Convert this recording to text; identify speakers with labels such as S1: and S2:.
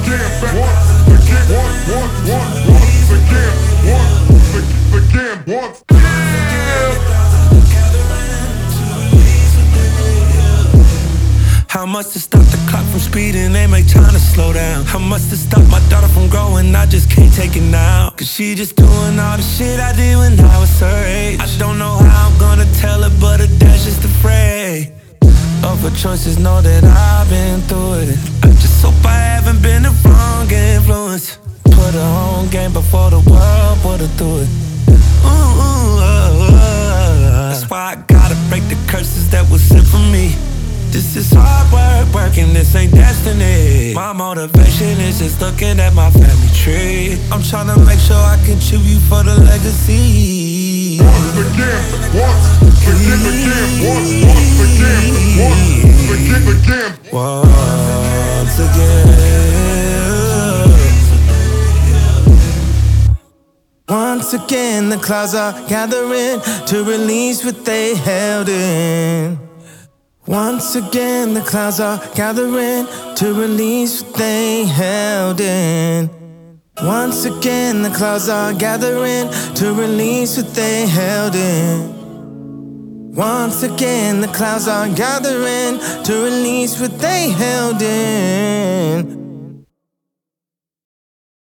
S1: How much to stop the clock from speeding, they make time to slow down. How much to stop my daughter from growing, I just can't take it now. Cause she just doing all the shit I did when I was her age. I don't know how I'm gonna tell her, but her dad's just afraid of her choices, know that I've been through it. I just hope I haven't been the wrong influence. Put her on game before the world put her through it. That's why I gotta break the curses that was sent for me. This is hard work, working, this ain't destiny. My motivation is just looking at my family tree. I'm tryna make sure I contribute for the legacy.
S2: Once again, once again,
S1: once again.
S3: Once again, the clouds are gathering to release what they held in. Once again, the clouds are gathering to release what they held in. Once again, the clouds are gathering to release what they held in. Once again, the clouds are gathering to release what they held in.